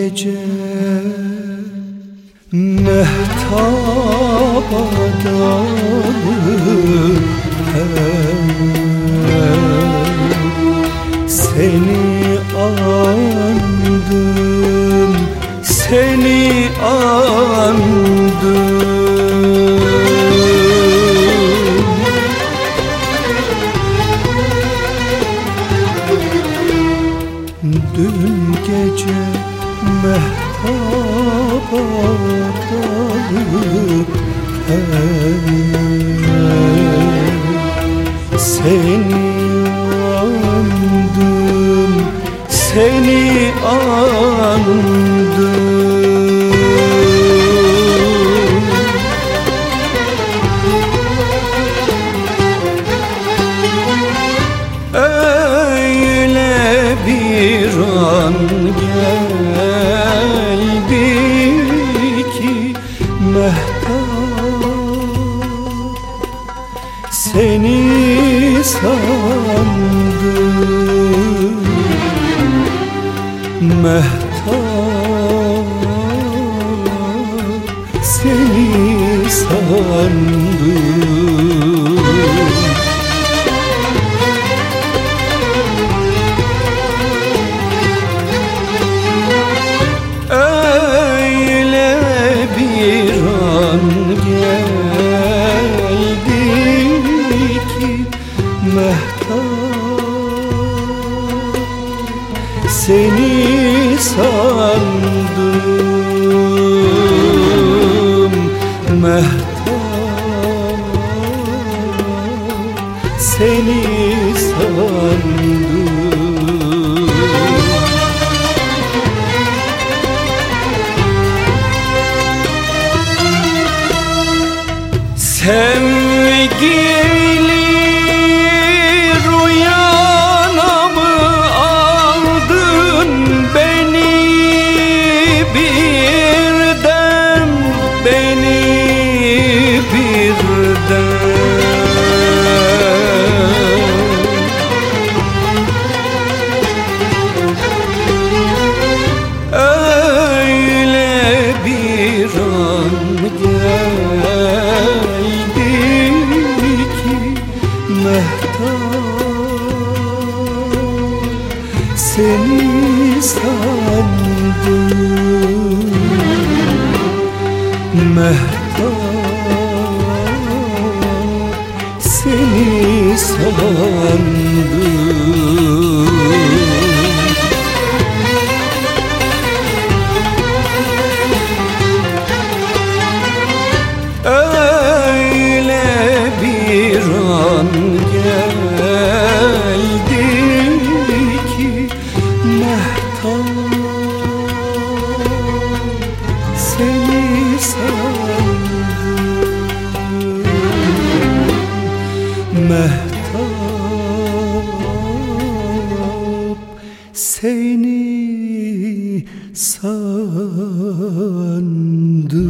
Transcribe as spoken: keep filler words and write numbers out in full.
gece mehtaba dalıp seni andım, seni andım. Dün gece mehtaba dalıp seni andım, seni andım. Öyle bir an geldi ki mehtap seni sandım, mehtap seni sandım. Öyle bir an geldi ki mehtap seni sandım, mehtap seni sandım. Sevgili rüyana mı aldın beni birden, beni birden? Öyle bir an geldi ki mehtap seni sandım, mehtap seni sandım. Öyle bir an geldi ki mehtap seni sandım, mehtap seni sandım.